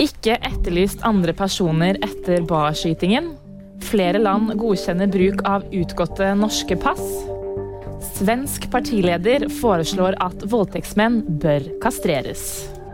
Ikke etterlyst andre personer etter Bae-skytingen. Flere land godkjenner bruk av utgåtte norske pass. Svensk partileder foreslår at voldtektsmenn bør kastreres.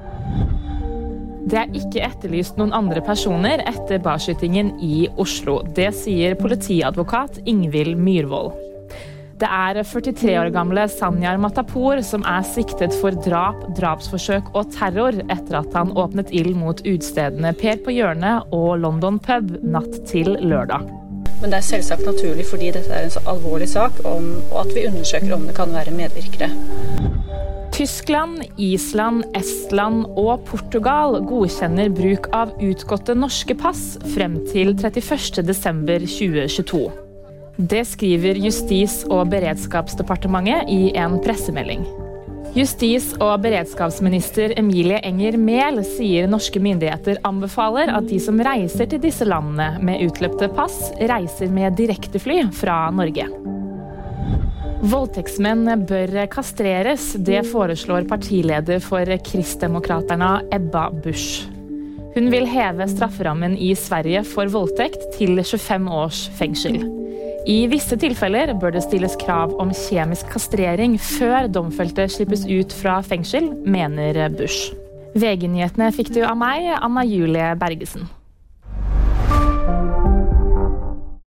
Det ikke etterlyst noen andre personer etter Bae-skytingen i Oslo. Det sier politiadvokat Ingvild Myrvold. Det 43 år gamle Sanyar Matapour som siktet for drap, drapsforsøk og terror etter at han åpnet ild mot utstedene Per på hjørnet og London Pub natt til lørdag. Men det selvsagt naturlig fordi dette en så alvorlig sak, og at vi undersøker om det kan være medvirkere. Tyskland, Island, Estland og Portugal godkjenner bruk av utgåtte norske pass frem til 31. desember 2022. Det skriver Justis- og beredskapsdepartementet i en pressemelding. Justis- og beredskapsminister Emilie Enger Mehl sier norske myndigheter anbefaler at de som reiser til disse landene med utløpte pass, reiser med direktefly fra Norge. Voldtektsmenn bør kastreres, det foreslår partileder for Kristdemokraterne Ebba Busch. Hun vil heve strafferammen i Sverige for voldtekt til 25 års fengsel. I visse tilfeller bør det stilles krav om kjemisk kastrering før domfelte slippes ut fra fengsel, mener Busch. VG-nyhetene fikk du av meg, Anna Julie Bergesen.